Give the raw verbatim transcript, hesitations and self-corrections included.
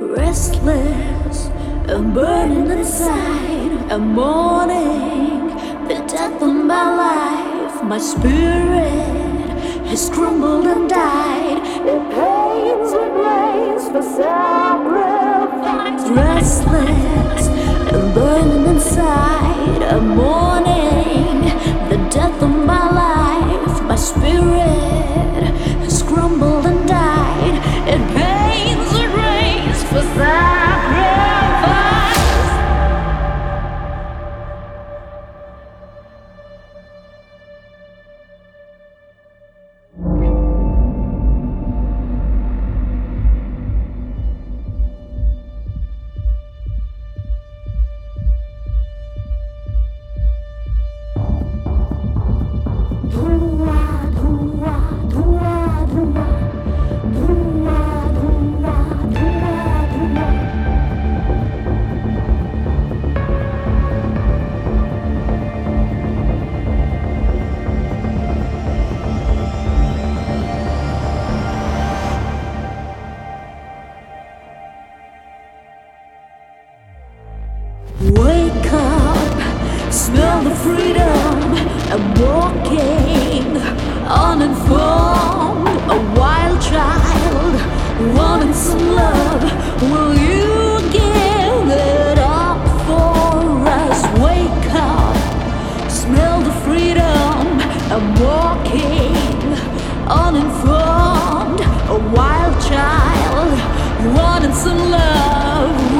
Restless and burning inside. A morning, the death of my life. My spirit has crumbled and died. It pains and rains for sacrifice. Restless and burning inside. A morning, the death of my life. My spirit has crumbled and died. It pains and rains for sacrifice. Wake up, smell the freedom. I'm walking uninformed, a wild child wanting some love. Will you give it up for us? Wake up, smell the freedom. I'm walking uninformed, a wild child wanting some love.